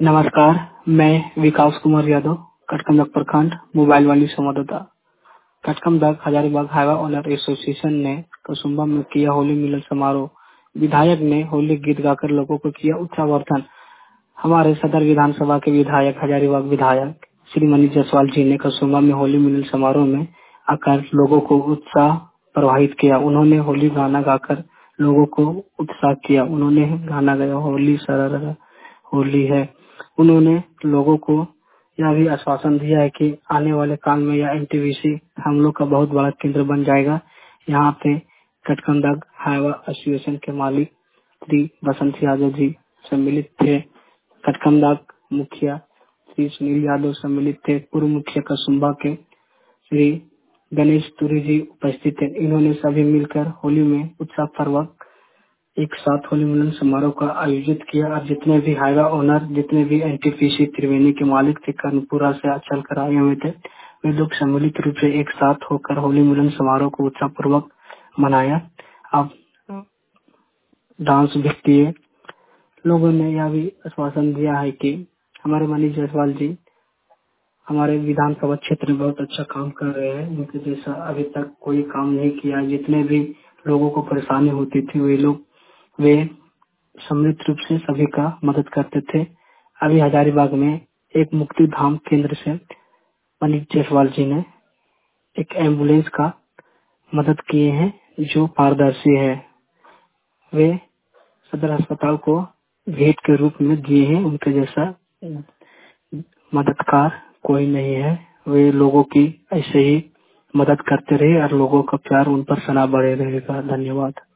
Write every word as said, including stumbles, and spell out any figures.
नमस्कार, मैं विकास कुमार यादव, कटकमदाग प्रखंड मोबाइल वाली संवाददाता। Katkamdag Hazaribagh Hyva owner association ने कसुम्बा में किया होली मिलन समारोह। विधायक ने होली गीत गाकर लोगों को किया उत्साहवर्धन। हमारे सदर विधानसभा के विधायक हजारीबाग विधायक श्री मनीष जायसवाल जी ने कसुम्बा में होली मिलन समारोह में आकर लोगों को उत्साह प्रवाहित किया। उन्होंने होली गाना गाकर लोगों को उत्साह किया। उन्होंने गाना गाया होली सरर होली है। उन्होंने लोगों को यह भी आश्वासन दिया है कि आने वाले काल में यह एनटीपीसी हम लोग का बहुत बड़ा केंद्र बन जाएगा। यहाँ पे कटकमदाग हाईवा एसोसिएशन के मालिक श्री बसंत यादव जी सम्मिलित थे। कटकमदाग मुखिया श्री सुनील यादव सम्मिलित थे। पूर्व मुखिया कसुम्बा के श्री गणेश तुरी जी उपस्थित थे। इन्होंने सभी मिलकर होली में उत्साह पूर्वक एक साथ होली मिलन समारोह का आयोजित किया और जितने भी हाईवा ओनर, जितने भी एनटीपीसी त्रिवेणी के मालिक थे, कर्णपुरा से चल कर आए हुए थे, वे लोग सम्मिलित रूप से एक साथ होकर होली मिलन समारोह को उत्साह पूर्वक मनाया। अब डांस भी किए। लोगों ने यह भी आश्वासन दिया है कि हमारे मनीष जायसवाल जी हमारे विधानसभा क्षेत्र में बहुत अच्छा काम कर रहे हैं। उनके जैसा अभी तक कोई काम नहीं किया। जितने भी लोगों को परेशानी होती थी वे लोग वे सम्मिलित रूप से सभी का मदद करते थे। अभी हजारीबाग में एक मुक्ति धाम केंद्र से मनीष जायसवाल जी ने एक एम्बुलेंस का मदद किए हैं जो पारदर्शी है। वे सदर अस्पताल को भेंट के रूप में दिए हैं। उनके जैसा मददगार कोई नहीं है। वे लोगों की ऐसे ही मदद करते रहे और लोगों का प्यार उन पर सना बढ़े रहेगा। धन्यवाद।